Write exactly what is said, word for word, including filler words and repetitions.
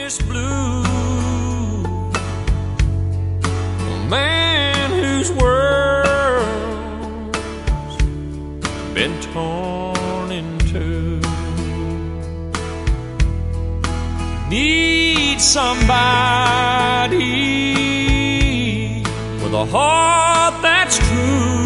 this blue. A man whose world's been torn in two. Need somebody with a heart that's true.